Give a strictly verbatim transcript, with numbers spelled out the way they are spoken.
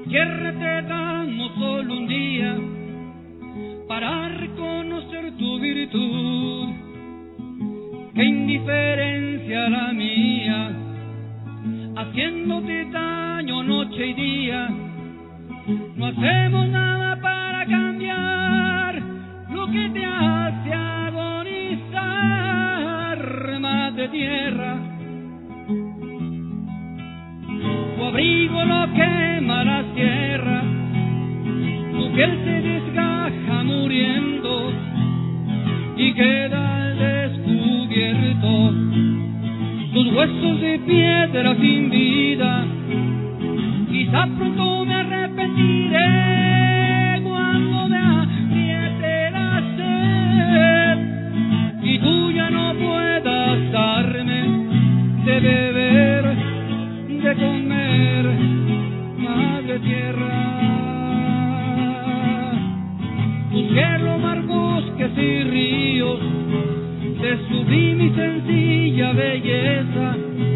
Tierra, te damos solo un día para reconocer tu virtud. Qué indiferencia la mía, haciéndote daño noche y día. No hacemos nada para cambiar lo que te hace agonizar, madre tierra. Tu abrigo lo quema la sierra, tu piel se desgaja muriendo y queda al descubierto tus huesos de piedra sin vida. Quizá pronto me arrepentiré cuando me apriete la sed y tú ya no puedas darme de beber, de comer, madre tierra. Tu cielo, mar, bosques y ríos, de sublime y sencilla belleza,